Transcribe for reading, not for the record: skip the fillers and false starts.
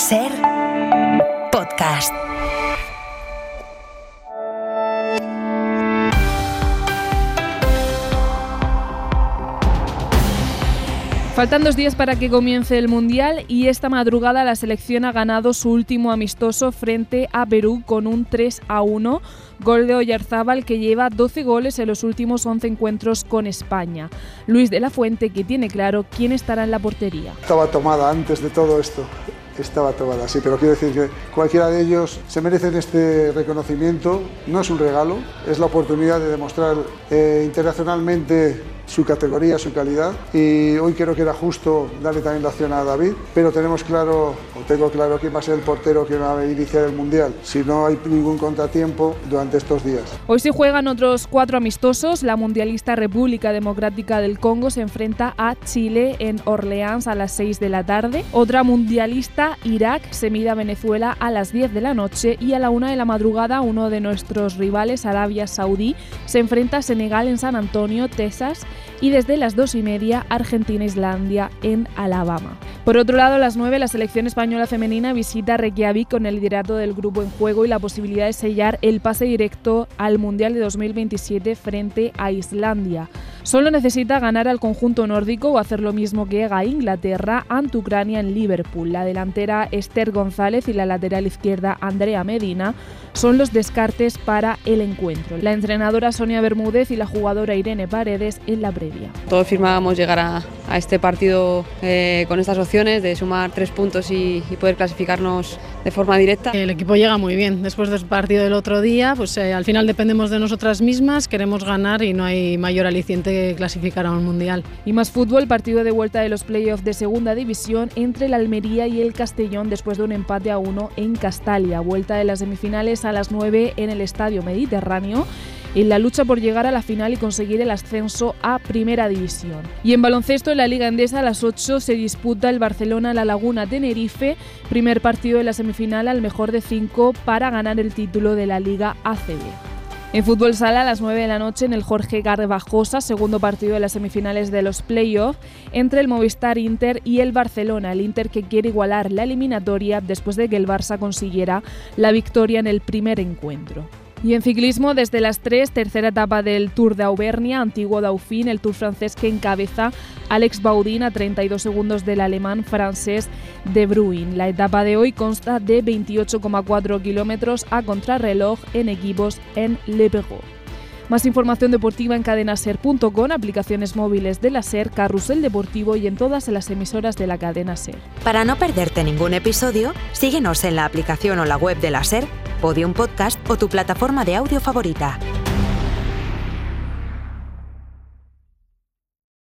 SER Podcast. Faltan 2 días para que comience el Mundial y esta madrugada la selección ha ganado su último amistoso frente a Perú con un 3-1, gol de Oyarzábal, que lleva 12 goles en los últimos 11 encuentros con España. Luis de la Fuente, que tiene claro quién estará en la portería. Estaba tomada antes de todo esto. Estaba tomada, sí, pero quiero decir que cualquiera de ellos se merecen este reconocimiento. No es un regalo, es la oportunidad de demostrar internacionalmente su categoría, su calidad, y hoy creo que era justo darle también la opción a David, pero tengo claro quién va a ser el portero que va a iniciar el Mundial, si no hay ningún contratiempo durante estos días. Hoy se juegan otros 4 amistosos. La mundialista República Democrática del Congo se enfrenta a Chile en Orleans a las 6 de la tarde. Otra mundialista, Irak, se mide a Venezuela a las 10 de la noche, y a la 1 de la madrugada uno de nuestros rivales, Arabia Saudí, se enfrenta a Senegal en San Antonio, Texas, y desde las 2:30 Argentina-Islandia en Alabama. Por otro lado, a las 9 la selección española femenina visita Reykjavik con el liderato del grupo en juego y la posibilidad de sellar el pase directo al Mundial de 2027 frente a Islandia. Solo necesita ganar al conjunto nórdico o hacer lo mismo que haga Inglaterra ante Ucrania en Liverpool. La delantera Esther González y la lateral izquierda Andrea Medina son los descartes para el encuentro. La entrenadora Sonia Bermúdez y la jugadora Irene Paredes en la previa. Todos firmábamos llegar a este partido con estas opciones de sumar 3 puntos y poder clasificarnos de forma directa. El equipo llega muy bien. Después del partido del otro día, pues al final dependemos de nosotras mismas, queremos ganar y no hay mayor aliciente que clasificar a un mundial. Y más fútbol, partido de vuelta de los playoffs de segunda división entre el Almería y el Castellón después de un empate a 1 en Castalia. Vuelta de las semifinales a las 9 en el Estadio Mediterráneo, en la lucha por llegar a la final y conseguir el ascenso a Primera División. Y en baloncesto, en la Liga Endesa, a las 8 se disputa el Barcelona-La Laguna-Tenerife, primer partido de la semifinal al mejor de 5 para ganar el título de la Liga ACB. En fútbol sala, a las 9 de la noche en el Jorge Garbajosa, segundo partido de las semifinales de los playoffs entre el Movistar Inter y el Barcelona. El Inter, que quiere igualar la eliminatoria después de que el Barça consiguiera la victoria en el primer encuentro. Y en ciclismo, desde las 3, tercera etapa del Tour de Auvernia, antiguo Dauphin, el Tour francés que encabeza Alex Baudin a 32 segundos del alemán francés De Bruyne. La etapa de hoy consta de 28,4 kilómetros a contrarreloj en equipos en Le Perrot. Más información deportiva en cadenaser.com, aplicaciones móviles de la SER, Carrusel Deportivo y en todas las emisoras de la cadena SER. Para no perderte ningún episodio, síguenos en la aplicación o la web de la SER, Podium Podcast o tu plataforma de audio favorita.